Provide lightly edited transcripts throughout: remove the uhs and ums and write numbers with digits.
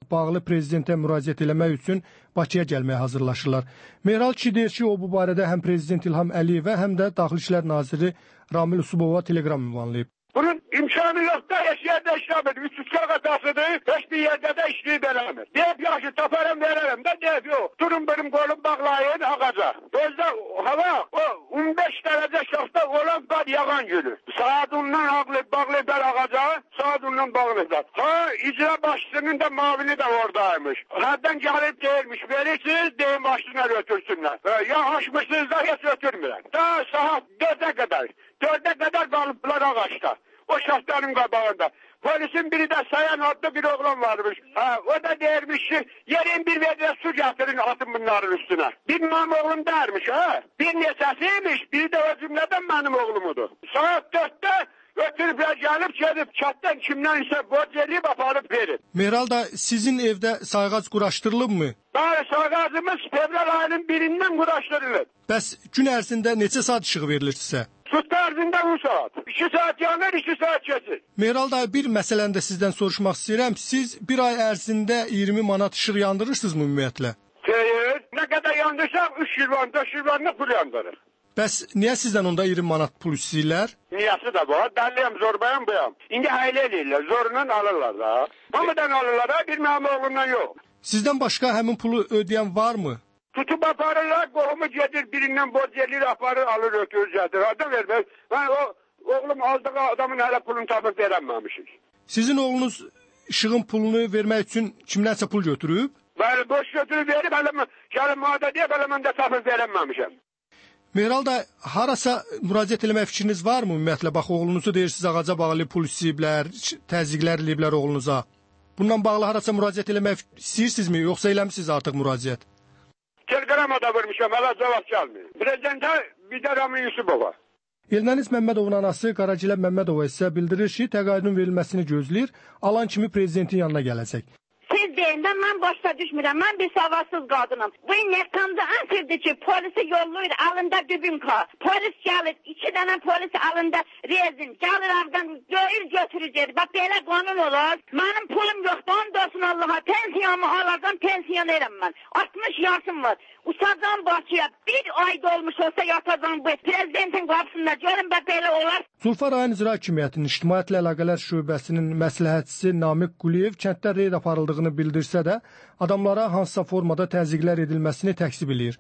bağlı prezidentə müraciət eləmək üçün Bakıya gəlməyə hazırlaşırlar. Mehral kişi deyir ki, o bu barədə həm Prezident İlham Əliyevə, həm də Daxili İşlər Naziri Ramil Usubova telegram ünvanlayıb. Bunun imkanı yok da heç yerdə işləmir. 300 qatasıdır, heç bir yerdə də işləyib eləmir. Deyib yaxşı taparım verərəm də deyib yox. Durun benim kolum bağlayın ağaca. Özdə hava o 15 dərəcə şaxta olan qar yağan gülü. Saat ondan bağlayıblar ağaca, saat ondan bağlayıblar. Ha icra başçısının da mavini də oradaymış. Hərdən gəlib deyirmiş, verirsiniz deyim başçısına götürsünlər. Ya açmışsınız da heç götürmürəm. Da saat 4'e kadar. 4'e kadar kalıplar ağaçta. O şahtanın qabağında. Polisin biri de Sayan adlı bir oğlan varmış. O da dermiş ki yerin bir vedre su getirin atın bunların üstüne. Benim oğlum dermiş ha. Bir nesesiymiş, biri de o cümleden benim oğlumudur. Saat 4'te götürüpler gelip çatdan kimden ise borç edip aparıp verin. Mehral da sizin evde sayğac quraşdırılıb mı? Sayğacımız fevral ayının birinden quraşdırılır. Bəs gün ərzində neçə saat işıq verilir sizə? Süt tarzında 10 saat. 2 saat yanır, 2 saat keçir. Mehral da bir məsələni də sizdən soruşmaq istəyirəm. Siz bir ay ərzində 20 manat işıq yandırırsınızmı ümumiyyətlə? Hayır. Ne kadar yandırsak 3 yılvan, 4 yılvanla pul yandırır. Bəs niyə sizdən onda 20 manat pul istəyirlər? Niyası da var. Dəlliyəm, zorbayam buyam. İndi hayli eləyirlər. Zorundan alırlar da. Hamıdan alırlar ha. Bir mənim oğlumdan yok. Sizdən başqa həmin pulu ödəyən varmı? Tutup aparırlar, qohumu gedir, birindən borc edir, aparır, alır, ötürür, gedir. Adam vermez. Ben oğlum aldığı adamın hələ pulunu tapıb verəməmişik. Sizin oğlunuz işığın pulunu vermək üçün kimlərsə pul götürüb? Bəli, boş götürüb verib, gəlin maddə deyib, mən də tapıb verəməmişəm. Mehral da harasa müraciət eləmək fikriniz varmı ümumiyyətlə? Bax, oğlunuzu deyirsiniz, ağaca bağlı pul istəyiblər, təzyiqlər eləyiblər oğlunuza. Bundan bağlı harasa müraciət eləmək istəyirsinizmi, yoxsa eləmişsiniz artıq müraciət? Telegramada vermişəm, hələ cavab gəlmir. Prezidentə bir də Ramil Yusubova. Elnəniz Məmmədovun anası Qaracilə Məmmədova isə bildirir ki, təqaüdün verilməsini gözləyir, alan kimi prezidentin yanına gələcək. Siz deyəndə mən başa düşmürəm, mən bir savadsız qadınım. Bu nekamda asırdır ki, polisi yolluyur, alında dübünka. Polis gəlir, 2 dənə polis alında rezin, gəlir avdan, götürəcək. Bax, belə qanun olar. Mənim pulum yoxdur, onda olsun Allaha. Pensiyonumu alacam, pensiyon erim mən. 60 yaşım var. Uçacam Bakıya, bir ayda olmuş olsa yatacam bu prezidentin qapısında. Görün, bax, belə olar. Zulfa rayon İcra Hakimiyyətinin İctimaiyyətlə Əlaqələr Şöbəsinin məsləhətçisi Namiq Quliyev kənddə reyd aparıldığını bildirsə də, adamlara hansısa formada təzyiqlər edilməsini təksib eləyir.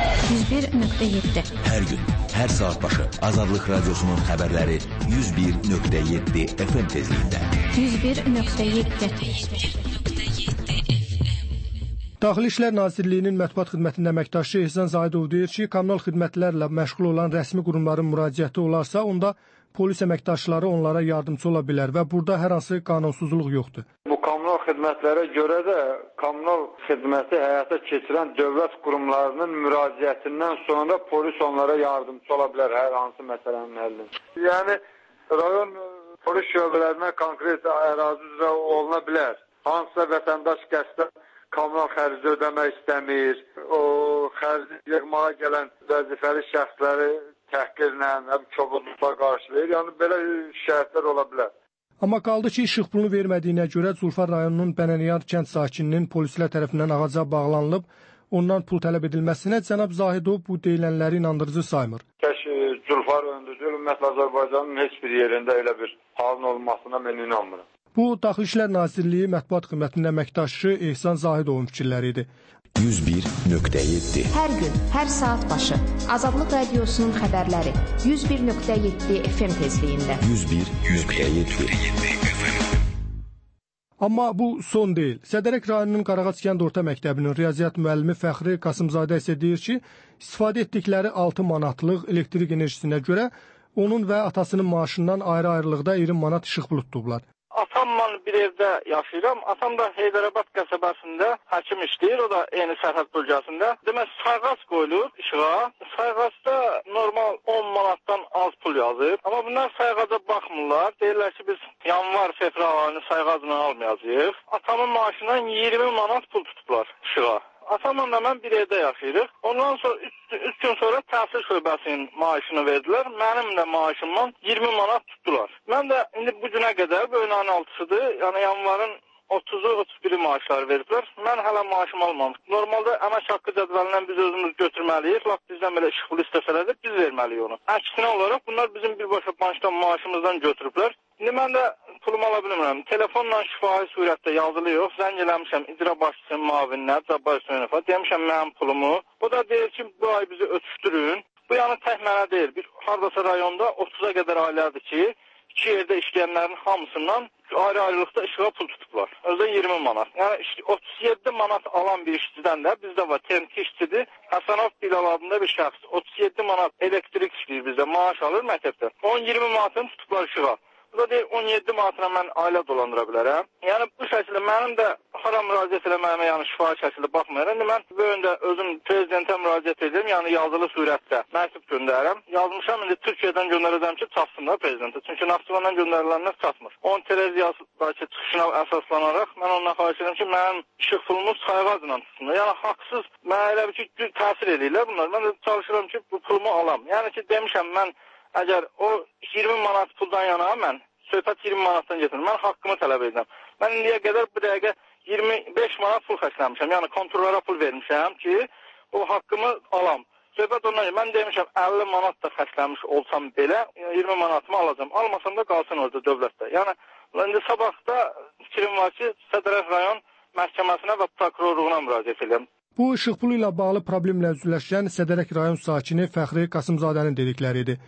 101.7 Hər gün, hər saat başı Azadlıq Radiosunun xəbərləri 101.7 FM tezliyində. 101.7 Daxili İşlər Nazirliyinin mətbuat xidmətinin əməkdaşı Ehsan Zahidov deyir ki, kommunal xidmətlərlə məşğul olan rəsmi qurumların müraciəti olarsa, onda polis əməkdaşları onlara yardımcı ola bilər və burada hər hansı qanunsuzluq yoxdur. Bu kommunal xidmətlərə görə də kommunal xidməti həyata keçirən dövlət qurumlarının müraciətindən sonra polis onlara yardımcı ola bilər hər hansı məsələnin həllində. Yəni rayon polis şöbələrinə konkret ərazi üzrə oluna bilər. Hansısa vətəndaş qəsdən kommunal xərci ödəmək istəmir, o xərci yığmağa gələn vəzifəli şəxsləri təhqirlə, kobudluqla qarşılayır. Yəni belə şikayətlər ola bilər. Amma qaldı ki, işıq pulunu vermədiyinə görə Zulfar rayonunun Bənəniyar kənd sakininin polislər tərəfindən ağaca bağlanılıb, ondan pul tələb edilməsinə cənab Zahidov bu deyilənləri inandırıcı saymır. Zulfar öndürücü, ümumiyyətlə Azərbaycanın heç bir yerində elə bir halın olmasına mən inanmıram. Bu, Daxili İşlər Nazirliyi mətbuat xidmətinin əməkdaşı Ehsan Zahidovun fikirləri idi. 101.7 Hər gün, hər saat başı Azadlıq Radiosunun xəbərləri 101.7 FM tezliyində. 101.7 Amma bu son deyil. Sədərək rayonunun Qarağac kənd orta məktəbinin riyaziyyat müəllimi Fəxri Qasımzadə isə deyir ki, istifadə etdikləri 6 manatlıq elektrik enerjisinə görə onun və atasının maaşından ayrı-ayrılıqda 20 manat işıq pulu tutublar. Atamla bir evdə yaşayıram. Atam da Heydərabad qəsəbəsində həkim işləyir. O da eyni sərhəd bölgəsində. Demək, sayğac qoyulur işığa. Sayğacda normal 10 manatdan az pul yazır. Amma bunlar sayğaca baxmırlar. Deyirlər ki, biz yanvar, fevral ayını sayğacla almayacağıq. Atamın maaşından 20 manat pul tutublar işığa. Atamla da mən bir evdə yaşayırıq. Ondan sonra 3 gün sonra təhsil şöbəsinin maaşını verdilər. Mənim də maaşımdan 20 manat tutdular. Mən də indi bu günə qədər, bu ayın 6-sıdır, yəni yanvarın 30'u 31'i maaşları veriblər. Mən hələ maaşımı almamışım. Normalda əmək haqqı cədvəlindən biz özümüz götürməliyik. Lap bizdən belə işıq pulu istəsələr də biz verməliyik onu. Əksinə olaraq bunlar bizim birbaşa bankdan maaşımızdan götürüblər. İndi mən də pulumu ala bilmirəm. Telefonla şifahi surətdə yazılı yox. Zəng eləmişəm icra başçısının müavininə, Cabbar Hüseynov'a. Demişəm mənim pulumu. O da deyir ki, bu ay bizi ötüşdürün. Bu yəni tək mənə deyil. Bir hardasa rayonda 30'a qədər ailədir ki, 2 yerdə işləyənlərin hamısından ayrı-ayrılıqda işığa pul tutublar. Özdə 20 manat. Yəni 37 manat alan bir işçidən də bizdə var. TNT işçidir. Həsənov Bilal adında bir şəxs. 37 manat elektrik işləyir bizdə. Maaş alır məktəbdə. 10-20 manatını tutublar işığa. Bu da deyir 17 manatına mən ailə dolandıra bilərəm. Yəni bu şəkildə mənim də hara müraciət eləməyimə, yəni şifahi şəkildə baxmayaraq. İndi mən bu yöndə özüm prezidentə müraciət edirəm, yəni yazılı surətdə məktub göndərirəm. Yazmışam, indi Türkiyədən göndərəcəm ki, çatsınlar prezidentə. Çünki Naxçıvandan göndəriləndən çatmır. 10 Tereziyasındakı çıxışına əsaslanaraq mən ondan xahiş edirəm ki, mənim işıq pulumu sayğacla tutsunlar. Yəni haqsız mənə elə bir ki, təsir edirlər bunlar. Mən də çalışıram ki, bu pulumu alam. Yəni ki, demişəm mən əgər o 20 manat puldan yana mən söhbət 20 manatdan getirir. Mən haqqımı tələb edirəm. Mən indiyə qədər bu dəqiqə 25 manat pul xərcləmişəm. Yəni kontrollara pul vermişəm ki, o haqqımı alam. Söhbət ondan ki, mən demişəm 50 manat da xərcləmiş olsam belə 20 manatımı alacam. Almasam da qalsın orada dövlətdə. Yəni indi sabahda fikrim var ki, Sədərək rayon məhkəməsinə və prokurorluğuna müraciət edirəm. Bu işıq pulu ilə bağlı problemlə üzləşən Sədərək rayon sakini Fəxri Qasımzadənin dedikləridir.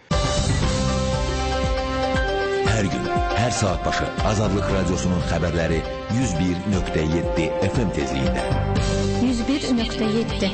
Hər gün, hər saat başı Azadlıq Radiosunun xəbərləri 101.7 FM tezliyində. 101.7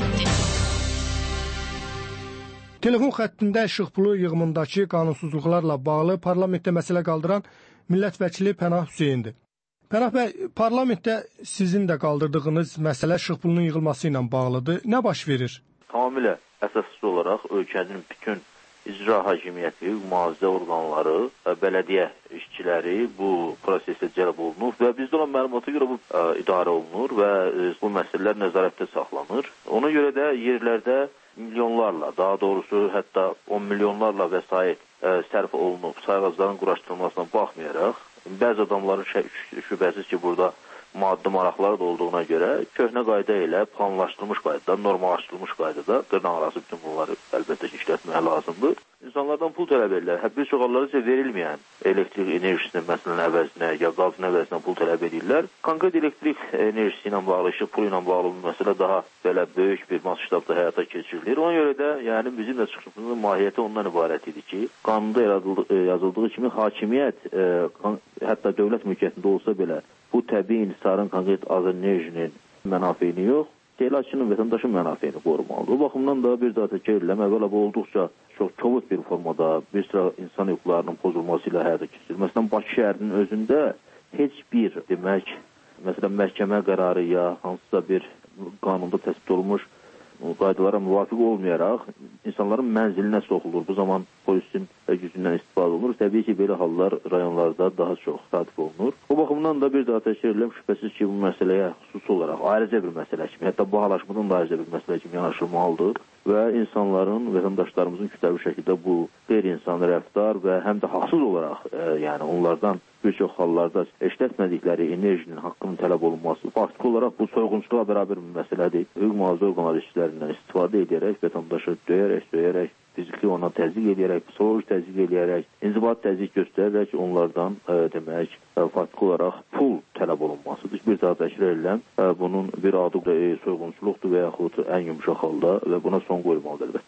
Telefon xəttində işıq pulu yığımındakı qanunsuzluqlarla bağlı parlamentdə məsələ qaldıran millət vəkili Pənah Hüseyndir. Pənah bəy, parlamentdə sizin də qaldırdığınız məsələ işıq pulunun yığılması ilə bağlıdır. Nə baş verir? Tamamilə əsassız olaraq ölkənin bütün icra hakimiyyəti, mühafizə orqanları, bələdiyyə işçiləri bu prosesə cəlb olunur və bizdə olan məlumata görə bu idarə olunur və bu məsələlər nəzarətdə saxlanır. Ona görə də yerlərdə milyonlarla, daha doğrusu hətta 10 milyonlarla vəsait sərf olunub sayğacların quraşdırılmasına baxmayaraq, bəzi adamların şübhəsiz ki, burada maddi maraqları da olduğuna görə köhnə qayda ilə planlaşdırılmış qaydada, normallaşdırılmış qaydada dırnaqarası bütün bunları əlbəttə ki, işlətməyə lazımdır. İnsanlardan pul tələb edirlər. Bir çox hallarda isə verilməyən elektrik enerjisinin məsələn əvəzinə ya qazın əvəzinə pul tələb edirlər. Konkret elektrik enerjisi ilə bağlı, işıq pulu ilə bağlı bir məsələ daha belə böyük bir masştabda həyata keçirilir. Ona görə də yəni bizim də çıxışımızın mahiyyəti ondan ibarət idi ki, qanunda yazıldığı kimi hakimiyyət hətta dövlət mülkiyyətində olsa belə bu təbii inhisarın konkret az enerjinin mənafeyini yox, istehlakçının, vətəndaşın mənafeyini qorumalıdır. O baxımdan da bir daha təkrar edirəm, əvvəla bu olduqca çox kobud bir formada bir sıra insan hüquqlarının pozulması ilə həyata keçirilir. Məsələn, Bakı şəhərinin özündə heç bir demək, məsələn, məhkəmə qərarı ya hansısa bir qanunda təsbit olunmuş qaydalara müvafiq olmayaraq insanların mənzilinə soxulur. Bu zaman polisin gücündən istifadə olunur. Təbii ki, belə hallar rayonlarda daha çox təsadüf olunur. O baxımdan da bir daha təkrar edirəm, şübhəsiz ki, bu məsələyə xüsusi olaraq ayrıca bir məsələ kimi, hətta bahalaşmadan da ayrıca bir məsələ kimi yanaşılmalıdır və insanların, vətəndaşlarımızın kütləvi şəkildə bu qeyri-insani rəftar və həm də haqsız olaraq, yəni onlardan bir çox hallarda işlətmədikləri enerjinin haqqının tələb olunması faktiki olaraq bu soyğunçuluğa bərabər bir məsələdir. Hüquq mühafizə orqanları işçilərindən istifadə edərək, vətəndaşı döyərək, fiziki ona təzyiq edərək, psixoloji təzyiq edərək, inzibat təzyiq göstərərək onlardan demək, faktiki olaraq pul tələb olunmasıdır. Bir daha təkrar edirəm, bunun bir adı soyğunçuluqdur və yaxud ən yumuşaq halda və buna son qoyulmalıdır.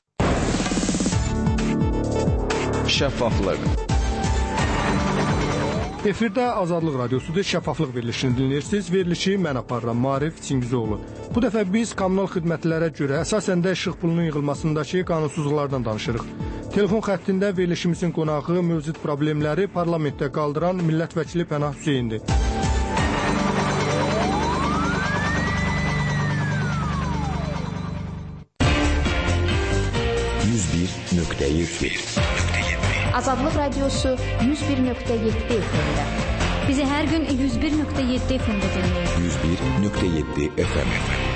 Şəffaflıq. Efirdə Azadlıq Radiosudur, Şəffaflıq verilişini dinləyirsiniz. Verilişi mən aparıram, Maarif Çingizoğlu. Bu dəfə biz kommunal xidmətlərə görə əsasən də işıq pulunun yığılmasındakı qanunsuzluqlardan danışırıq. Telefon xəttində verilişimizin qonağı mövcud problemləri parlamentdə qaldıran millət vəkili Pənah Hüseyndir. Azadlıq Radiosu 101.7 FM-də. Bizi hər gün 101.7 FM-də dinləyin. 101.7 FM.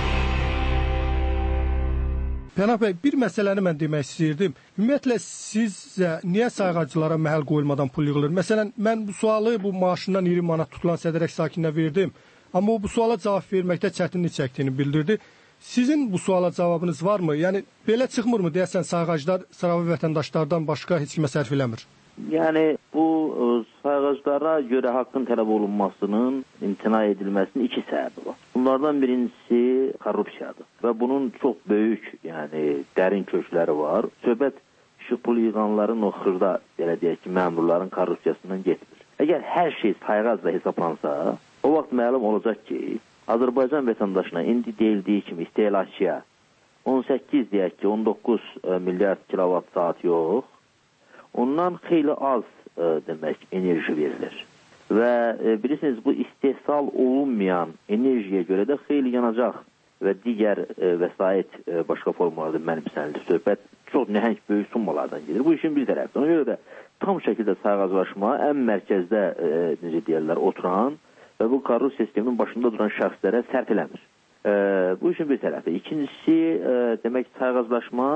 Pənah bəy, bir məsələni mən demək istəyirdim. Ümumiyyətlə, sizcə niyə sayğacılara məhəl qoyulmadan pul yığılır? Məsələn, mən bu sualı bu maaşından 20 manat tutulan Sədərək sakininə verdim. Amma o bu suala cavab verməkdə çətinlik çəkdiyini bildirdi. Sizin bu suala cavabınız varmı? Yəni belə çıxmırmı deyəsən sayğaclar sıravi vətəndaşlardan başqa heç kimə sərf eləmir? Yəni bu sayğaclara görə haqqın tələb olunmasının imtina edilməsinin iki səbəbi var. Bunlardan birincisi korrupsiyadır və bunun çox böyük, yəni dərin kökləri var. Söhbət şübhəli yığanların o xırda, belə deyək ki, məmurların korrupsiyasından getmir. Əgər hər şey sayğacla hesablansa, o vaxt məlum olacaq ki, Azərbaycan vətəndaşına indi deyildiyi kimi istehlakçıya 18 deyək ki, 19 milyard kilovat saat yox, ondan xeyli az demək enerji verilir. Və bilirsiniz, bu istehsal olunmayan enerjiyə görə də xeyli yanacaq və digər vəsait başqa formalarda mənimsənilir. Söhbət çox nəhəng böyük summalardan gedir. Bu işin bir tərəfdir. Ona görə də tam şəkildə sayğaclaşma ən mərkəzdə, necə deyərlər, oturan və bu korrupsiya sisteminin başında duran şəxslərə sərf eləmir. Bu işin bir tərəfi. İkincisi, demək sayğaclaşma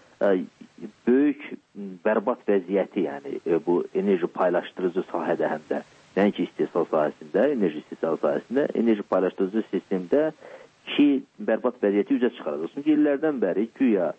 böyük bərbad vəziyyəti, yəni bu enerji paylaşdırıcı sahədə həm də, nəinki istehsal sahəsində, enerji istehsal sahəsində, enerji paylaşdırıcı sistemdə ki, bərbad vəziyyəti üzə çıxaracaq. Çünki illərdən bəri güya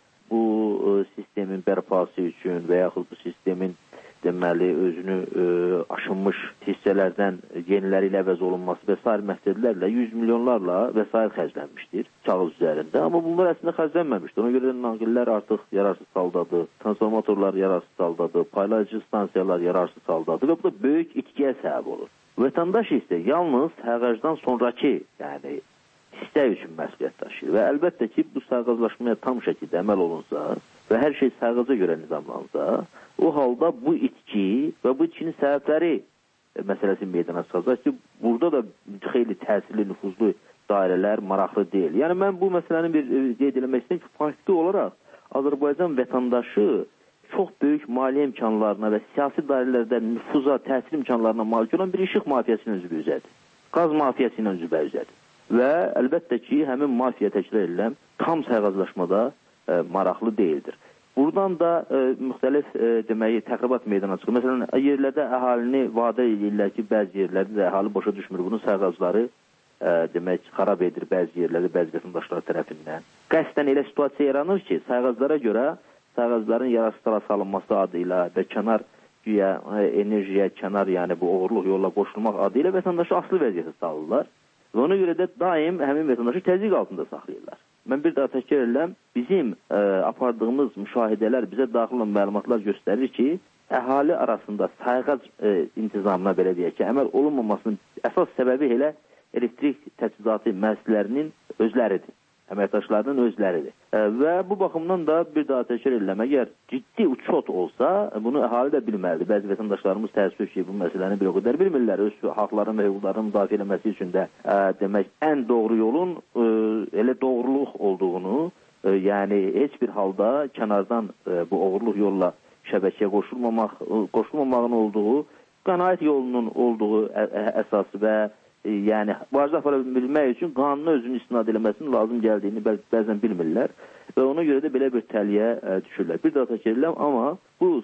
bu sistemin bərpası üçün və yaxud bu sistemin deməli özünü aşınmış hissələrdən yeniləri ilə əvəz olunması və sair məqsədlərlə 100 milyonlarla vəsait xərclənmişdir kağız üzərində. Amma bunlar əslində xərclənməmişdir. Ona görə naqillər artıq yararsız haldadır, transformatorlar yararsız haldadır, paylayıcı stansiyalar yararsız haldadır və bu da böyük itkiyə səbəb olur. Vətəndaş isə yalnız həğacdan sonraki, yəni hissə üçün məsuliyyət daşıyır və əlbəttə ki, bu sayğaclaşmaya tam şəkildə əməl olunsa və hər şey sayğaca görə nizamlansa, o halda bu itki və bu itkinin səbəbləri məsələsi meydana çıxacaq ki, burada da xeyli təsirli, nüfuzlu dairələr maraqlı deyil. Yəni, mən bu məsələni bir qeyd eləmək istəyirəm ki, faktiki olaraq Azərbaycan vətəndaşı çox böyük maliyyə imkanlarına və siyasi dairələrdə nüfuza, təsir imkanlarına malik olan bir işıq mafiyasının üzvüzədir. Qaz mafiyasının üzvüzədir. Və əlbəttə ki, həmin mafiya təkrar edilən tam sayğaclaşmada maraqlı deyildir. Buradan da müxtəlif deməyi təxribat meydana çıxır. Məsələn, yerlərdə əhalini vadə edirlər ki, bəzi yerlərdə də əhali başa düşmür. Bunun sayğacları demək xarab edir bəzi yerlərdə, bəzi vətəndaşlar tərəfindən. Qəsdən elə situasiya yaranır ki, sayğaclara görə sayğacların yararsızlara salınması adı ilə və kənar güya enerjiyə kənar, yəni bu oğurluq yolla qoşulmaq adı ilə vətəndaşı asılı vəziyyətə salırlar. Və ona görə də daim həmin vətəndaşı təzyiq altında saxlayırlar. Mən bir daha təkrar edirəm, bizim apardığımız müşahidələr, bizə daxil olan məlumatlar göstərir ki, əhali arasında sayğac intizamına belə deyək ki, əməl olunmamasının əsas səbəbi elə elektrik təchizatı müəssisələrinin özləridir. Əməkdaşlarının özləridir. Və bu baxımdan da bir daha təkrar edirəm, əgər ciddi uçot olsa, bunu əhali də bilməlidir. Bəzi vətəndaşlarımız təəssüf ki, bu məsələni bir o qədər bilmirlər. Öz haqlarının və hüquqlarının müdafiə eləməsi üçün də demək, ən doğru yolun elə doğruluq olduğunu, yəni heç bir halda kənardan bu oğurluq yolla şəbəkəyə qoşulmamağın olduğu, qənaət yolunun olduğu əsası və yəni, vacib apara bilmək üçün qanuna özünü istinad eləməsinin lazım gəldiyini bəzən bilmirlər və ona görə də belə bir təliyə düşürlər. Bir daha təkrar edirəm, amma bu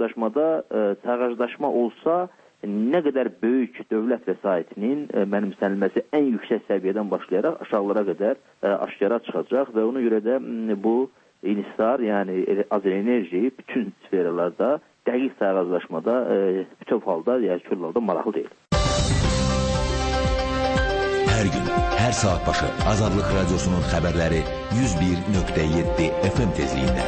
sayğaclaşma olsa nə qədər böyük dövlət vəsaitinin mənimsənilməsi ən yüksək səviyyədən başlayaraq aşağılara qədər aşkara çıxacaq və ona görə də bu inhisar, yəni Azərenerji bütün sferalarda dəqiq sayğaclaşmada bütöv halda, yəni kül halda maraqlı deyil. Hər gün, hər saat başı Azadlıq Radiosunun xəbərləri 101.7 FM tezliyində.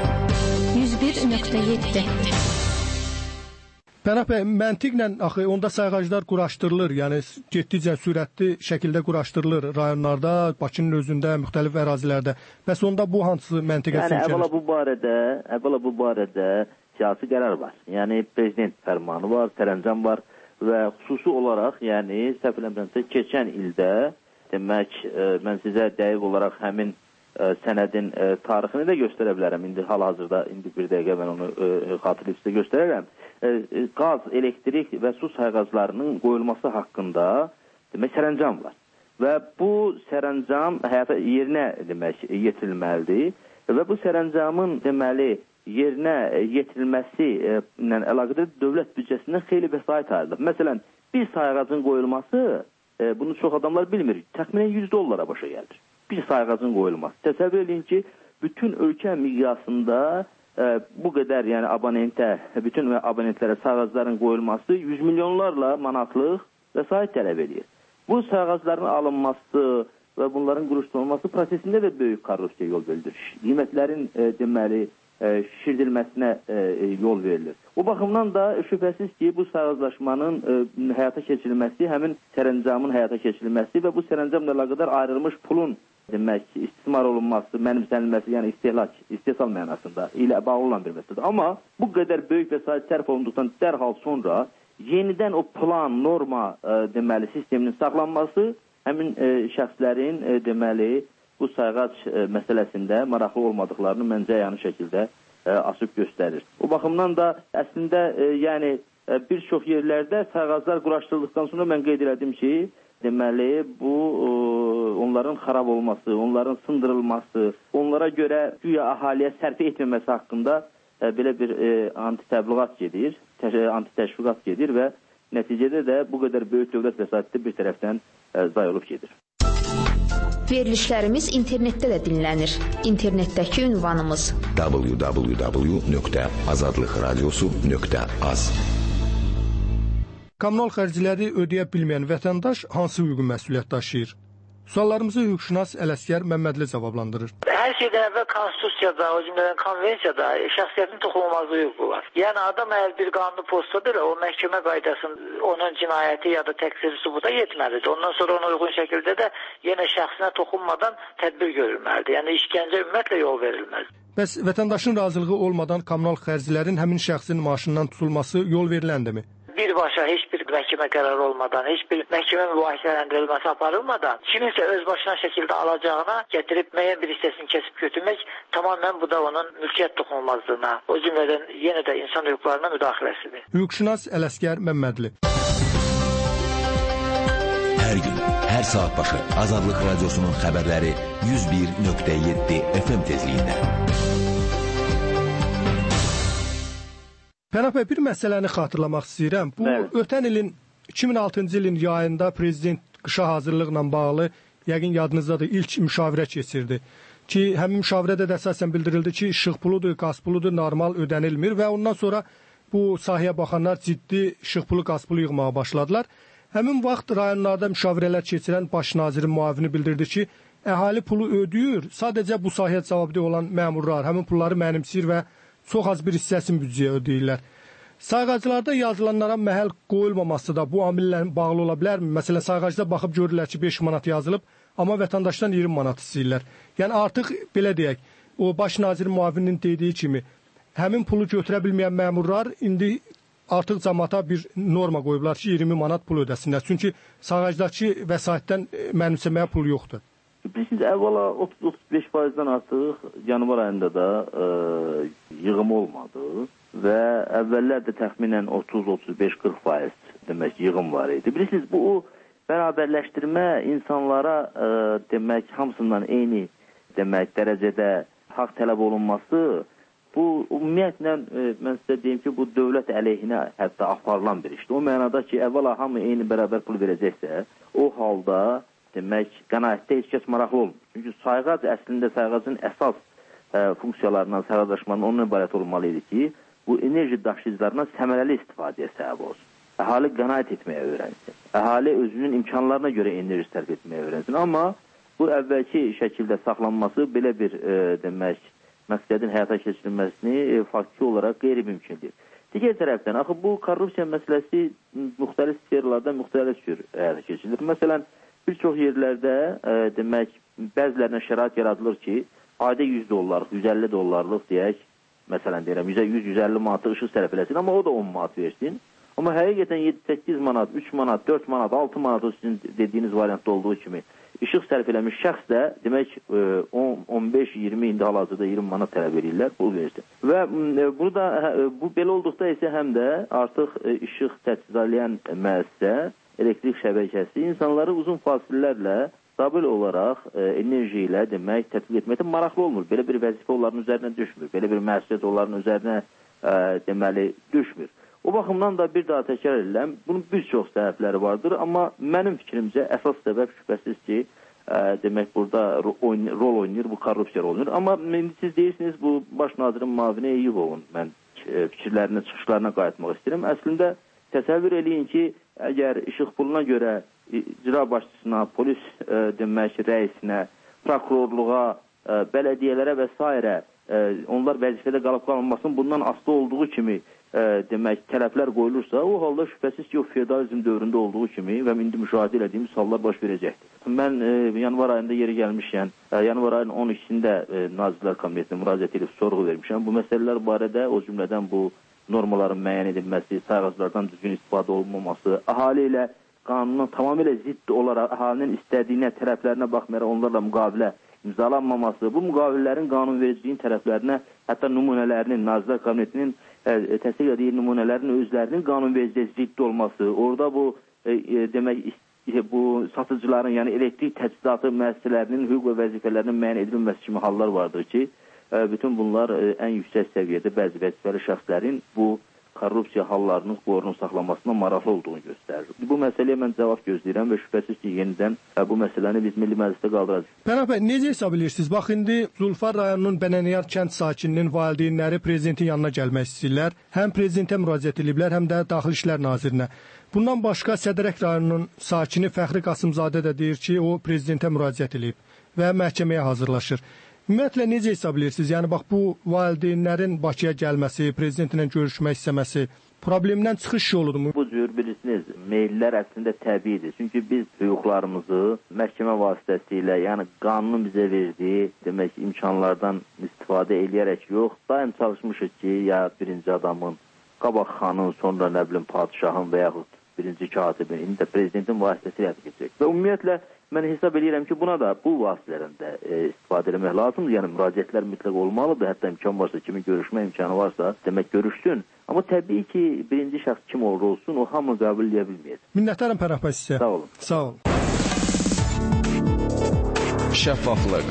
101.7 Pənah bəy, məntiqlə axı onda sayğaclar quraşdırılır, yəni getdikcə sürətli şəkildə quraşdırılır rayonlarda, Bakının özündə, müxtəlif ərazilərdə. Bəs onda bu hansı məntiqə sürükənir? Yəni, əvvəla bu barədə siyasi qərar var. Yəni, prezident fərmanı var, sərəncam var və xüsusi olaraq, yəni, səhv eləmirəmsə, keçən ildə, demək, mən sizə dəqiq olaraq həmin sənədin tarixini də göstərə bilərəm. İndi hal-hazırda, indi bir dəqiqə mən onu xatırlayıb sizə göstərərəm. Qaz, elektrik və su sayğaclarının qoyulması haqqında demək, sərəncam var. Və bu sərəncam həyata yerinə demək, yetirilməlidir və bu sərəncamın deməli yerinə yetirilməsi ilə əlaqədar dövlət büdcəsindən xeyli vəsait ayrılır. Məsələn, bir sayğacın qoyulması bunu çox adamlar bilmir. Təxminən $100 başa gəlir. Bir sayğacın qoyulması. Təsəvvür edin ki, bütün ölkə miqyasında bu qədər, yəni bütün abonentlərə sayğacların qoyulması 100 milyonlarla manatlıq vəsait tələb edir. Bu sayğacların alınması və bunların quruşdurulması prosesində də böyük korrupsiya yol verilir. Qiymətlərin deməli şişirdilməsinə yol verilir. O baxımdan da şübhəsiz ki, bu sayğaclaşmanın həyata keçirilməsi, həmin sərəncamın həyata keçirilməsi və bu sərəncamla əlaqədar ayrılmış pulun demək, istismar olunması, mənimsənilməsi, yəni istehsal mənasında ilə bağlı olan bir məsələdir. Amma bu qədər böyük vəsait sərf olunduqdan dərhal sonra yenidən o plan, norma deməli sisteminin saxlanması həmin şəxslərin deməli bu sayğac məsələsində maraqlı olmadıqlarını məncə yəni şəkildə açıb göstərir. O baxımdan da əslində yəni bir çox yerlərdə sayğaclar quraşdırıldıqdan sonra mən qeyd elədim ki, deməli bu onların xarab olması, onların sındırılması, onlara görə güya əhaliyə sərf etməməsi haqqında belə bir anti-təbliğat gedir, anti-təşviqat gedir və nəticədə də bu qədər böyük dövlət vəsaiti bir tərəfdən zayi olub gedir. Verilişlərimiz internetdə də dinlənir. İnternetdəki ünvanımız www.azadlıqradiosu.az. Kommunal xərcləri ödəyə bilməyən vətəndaş hansı hüquqi məsuliyyət daşıyır? Suallarımızı hüquqşünas Ələsgər Məmmədli cavablandırır. Hər şeydən əvvəl konstitusiyada, o cümlədən konvensiyada şəxsiyyətin toxunulmazlığı hüququ var. Yəni adam əgər bir qanuni postdadır, o məhkəmə qaydasında onun cinayəti ya da təqsiri sübuta yetməlidir. Ondan sonra ona uyğun şəkildə də yenə şəxsinə toxunmadan tədbir görülməlidir. Yəni işgəncə ümumiyyətlə yol verilməz. Bəs vətəndaşın razılığı olmadan kommunal xərclərin həmin şəxsin maaşından tutulması yol veriləndirmi? Birbaşa heç bir məhkəmə qərarı olmadan, heç bir məhkəmə mübahisələndirilməsi aparılmadan kiminsə öz başına şəkildə alacağına gətirib müəyyən bir hissəsini kəsib götürmək tamamilə bu da onun mülkiyyət toxunulmazlığına, o cümlədən yenə də insan hüquqlarına müdaxiləsidir. Hüquqşünas Ələsgər Məmmədli. Hər gün, hər saat başı Azadlıq Radiosunun xəbərləri 101.7 FM tezliyində. Pənah bəy, bir məsələni xatırlamaq istəyirəm. Bu, ötən ilin 2006-cı ilin yayında prezident qışa hazırlıqla bağlı, yəqin yadınızdadır, ilk müşavirə keçirdi. Ki, həmin müşavirədə də əsasən bildirildi ki, işıq puludur, qaz puludur, normal ödənilmir və ondan sonra bu sahəyə baxanlar ciddi işıq pulu, qaz pulu yığmağa başladılar. Həmin vaxt rayonlarda müşavirələr keçirən baş nazirin müavini bildirdi ki, əhali pulu ödəyir, sadəcə bu sahəyə cavabdeh olan məmurlar həmin pulları mənimsir və çox az bir hissəsini büdcəyə ödəyirlər. Sayğaclarda yazılanlara məhəl qoyulmaması da bu amillə bağlı ola bilərmi? Məsələn, sayğacda baxıb görürlər ki, 5 manat yazılıb, amma vətəndaşdan 20 manat istəyirlər. Yəni artıq belə deyək, o baş nazirin müavininin dediyi kimi, həmin pulu götürə bilməyən məmurlar indi artıq cəmaata bir norma qoyublar ki, 20 manat pul ödəsinlər. Çünki sayğacdakı vəsaitdən mənimsəməyə pul yoxdur. Bilirsiniz, əvvəla 30-35%-dən artıq yanvar ayında da yığım olmadı və əvvəllər də təxminən 30-35-40% demək yığım var idi. Bilirsiniz, bu bərabərləşdirmə insanlara demək hamısından eyni demək dərəcədə haqq tələb olunması, bu ümumiyyətlə mən sizə deyim ki, bu dövlət əleyhinə hətta aparılan bir işdir. O mənada ki, əvvəla hamı eyni bərabər pul verəcəksə, o halda demək, qənaətdə heç kəs maraqlı olmur. Çünki sayğac əslində sayğacın əsas funksiyalarından, sayğaclaşmanın onun ibarət olmalı idi ki, bu enerji daşıyıcılarına səmərəli istifadəyə səbəb olsun. Əhali qənaət etməyə öyrənsin. Əhali özünün imkanlarına görə enerji sərf etməyə öyrənsin. Amma bu əvvəlki şəkildə saxlanması belə bir demək, məqsədin həyata keçirilməsini faktiki olaraq qeyri-mümkündür. Digər tərəfdən, axı bu korrupsiya məsələsi müxtəlif sferlərdə müxtəlif cür həyata keçirilir. Məsələn, bir çox yerlərdə demək, bəzilərinə şərait yaradılır ki, ayda $100, $150 deyək, məsələn deyirəm, 100-150 manatlıq işıq sərf eləsin, amma o da 10 manat versin. Amma həqiqətən 7-8 manat, 3 manat, 4 manat, 6 manat o sizin dediyiniz variantda olduğu kimi işıq sərf eləmiş şəxs də demək 15-20, indi hal-hazırda 20 manat tələb edirlər, pul versin. Və burada bu belə olduqda isə həm də artıq işıq təchizatlayan müəssisə, elektrik şəbəkəsi insanları uzun fasilələrlə stabil olaraq enerji ilə demək tətbiq etməkdə maraqlı olmur. Belə bir vəzifə onların üzərinə düşmür. Belə bir məsuliyyət onların üzərinə deməli düşmür. O baxımdan da bir daha təkrar edirəm, bunun bir çox səbəbləri vardır, amma mənim fikrimcə əsas səbəb şübhəsiz ki, demək burada rol oynayır, bu korrupsiya rol oynayır. Amma siz deyirsiniz, bu baş nazirin müavini Eyyubovun mən fikirlərinə, çıxışlarına qayıtmaq istəyirəm. Əslində təsəvvür eləyin ki, əgər işıq puluna görə icra başçısına, polis demək rəisinə, prokurorluğa, bələdiyyələrə və s. onlar vəzifədə qalıb qalınmasın bundan asılı olduğu kimi demək tələblər qoyulursa, o halda şübhəsiz ki, o feodalizm dövründə olduğu kimi və indi müşahidə etdiyimiz hallar baş verəcəkdir. Mən yanvar ayında yeri gəlmişkən, yanvar ayının 12-sində Nazirlər Kabinetinə müraciət edib sorğu vermişəm. Bu məsələlər barədə, o cümlədən bu normaların müəyyən edilməsi, sayğaclardan düzgün istifadə olunmaması, əhali ilə qanunun tamamilə zidd olaraq əhalinin istədiyinə, tərəflərinə baxmayaraq onlarla müqavilə imzalanmaması, bu müqavilələrin qanunvericiliyin tərəflərinə, hətta nümunələrinin, Nazirlər Kabinetinin təsdiq etdiyi nümunələrin özlərinin qanunvericiliyə zidd olması, orada bu demək bu satıcıların, yəni elektrik təchizatı müəssisələrinin hüquq və vəzifələrinin müəyyən edilməsi kimi hallar vardır ki, bütün bunlar ən yüksək səviyyədə bəzi vəzifəli şəxslərin bu korrupsiya hallarının qorunun saxlanmasına maraqlı olduğunu göstərir. Bu məsələyə mən cavab gözləyirəm və şübhəsiz ki, yenidən bu məsələni biz Milli Məclisdə qaldıracağıq. Pənah bəy, necə hesab edirsiniz? Bax, indi Zulfar rayonunun Bənəniyar kənd sakininin valideynləri prezidentin yanına gəlmək istəyirlər. Həm prezidentə müraciət ediblər, həm də Daxili İşlər Nazirinə. Bundan başqa Sədərək rayonunun sakini Fəxri Qasımzadə də deyir ki, o prezidentə müraciət edib və məhkəməyə hazırlaşır. Ümumiyyətlə, necə hesab edirsiniz? Yəni, bax, bu valideynlərin Bakıya gəlməsi, prezidentlə görüşmək istəməsi problemdən çıxış yoludurmu? Bu cür, bilirsiniz, meyllər əslində təbiidir. Çünki biz hüquqlarımızı məhkəmə vasitəsilə, yəni qanunun bizə verdiyi, demək, imkanlardan istifadə eləyərək yox, daim çalışmışıq ki, ya birinci adamın, qabaq xanın, sonra nə bilim, padişahın və yaxud birinci katibin, indi də prezidentin vasitəsilə həyata keçəcək. Və ümumiyyətlə, mən hesab edirəm ki, buna da bu vasitələrdən də istifadə etmək lazımdır. Yəni, müraciətlər mütləq olmalıdır. Hətta imkan varsa, kimin görüşmə imkanı varsa, demək, görüşsün. Amma təbii ki, birinci şəxs kim olur olsun, o hamı qəbul edə bilməyəcək. Minnətdarım Pənah bəy sizə. Sağ olun. Sağ olun. Şəffaflıq.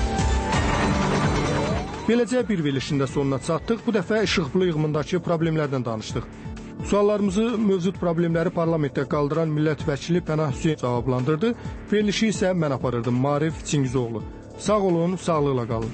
Beləcə bir verilişində sonuna çatdıq. Bu dəfə işıqpulu yığımındakı problemlərdən danışdıq. Suallarımızı mövcud problemləri parlamentdə qaldıran millət vəkili Pənah Hüseyn cavablandırdı. Verilişi isə mən aparırdım, Maarif Çingizoğlu. Sağ olun, sağlıqla qalın.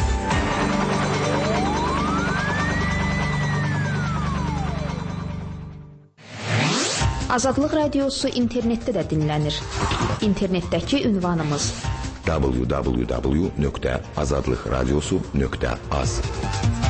Azadlıq Radiosu internetdə də dinlənir. İnternetdəki ünvanımız www.azadlıqradiosu.az